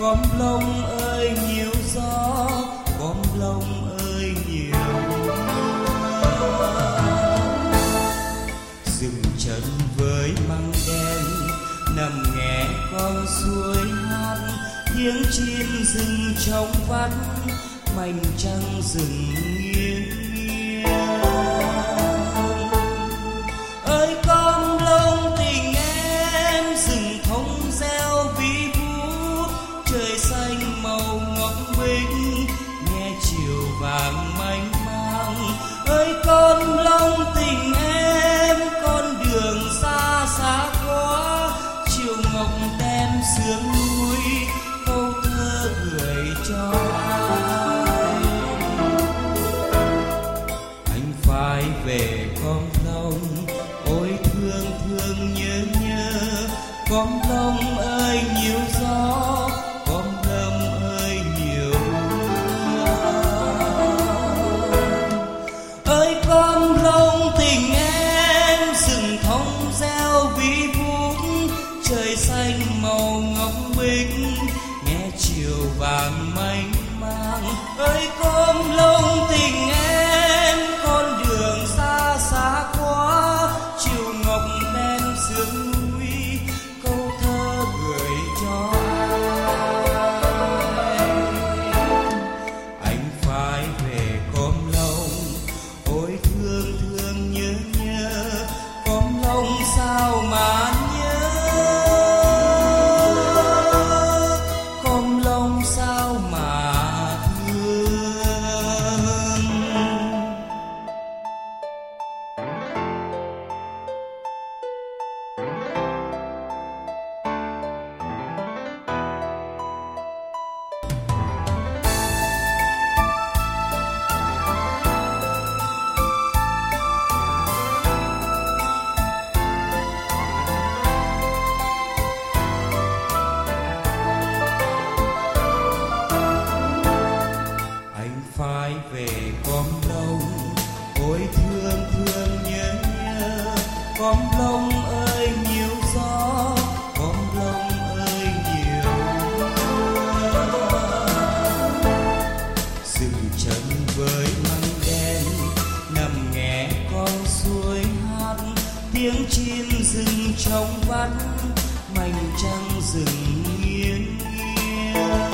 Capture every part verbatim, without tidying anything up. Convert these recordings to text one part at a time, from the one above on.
Con lông ơi nhiều gió, con lông ơi nhiều mưa. Dừng chân với măng đen, nằm nghe con suối hát, tiếng chim rừng trong vắt, mảnh trăng rừng nghiêng nghiêng. Ơi con lông tình em, rừng thông reo ví vút, trời xanh màu ngọc bích, nghe chiều vàng mênh mang. Ơi con lông tình em, con đường xa xa quá, chiều ngọc đem sương núi, câu thơ gửi cho ai. Anh phải về con lông, ôi thương thương nhớ nhớ. Con lông ơi nhiều gió, con lông ơi nhiều mưa. Ơi con lông tình em, rừng thông reo ví vút, trời xanh màu ngọc bích, nghe chiều vàng mênh mang. Ơi con lông tình em, con đường xa xa quá, chiều ngọc đen sương núi, câu thơ gửi cho ai. Anh phải về con lông, ôi thương thương nhớ nhớ. Con lông sao mà nhớ, con lông sao mà thương. Anh phải về con lông, ôi thương thương nhớ nhớ. Con lông ơi nhiều gió, con lông ơi nhiều mưa. Dừng chân với măng đen, nằm nghe con suối hát, tiếng chim rừng trong vắt, mảnh trăng rừng nghiêng nghiêng.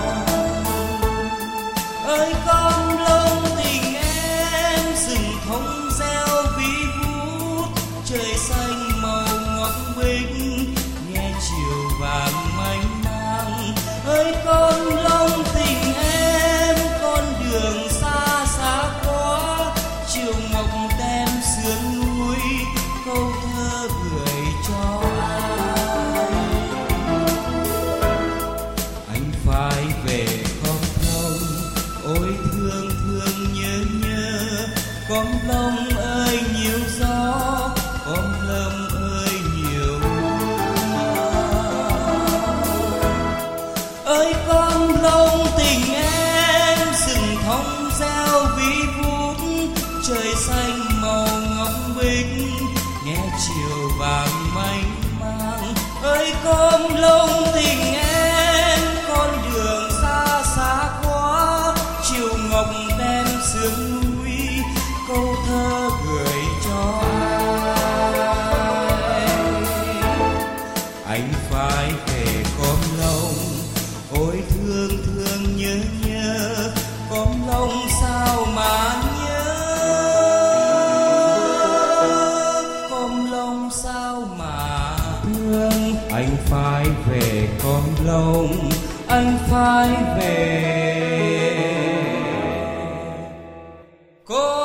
Ơi con lông tình em, rừng thông reo ví vút, trời xanh màu ngọc bích, nghe chiều vàng mênh mang. Ơi con lông tình em, con đường xa xa quá, chiều ngọc đem sương núi, câu thơ gửi cho ai. Anh phải về con lông, ôi thương thương nhớ nhớ. Con lông ơi nhiều gió, con lông ơi nhiều mưa. Ơi con lông tình em, rừng thông reo ví vút, trời xanh màu ngọc bích, nghe chiều vàng mênh mang. Ơi con lông tình em, con đường xa xa quá, chiều ngọc đen sương núi, câu thơ gửi cho ai. Anh phải về con lông, ôi thương thương nhớ nhớ. Con lông sao mà nhớ, con lông sao mà thương. Anh phải về con lông, anh phải về con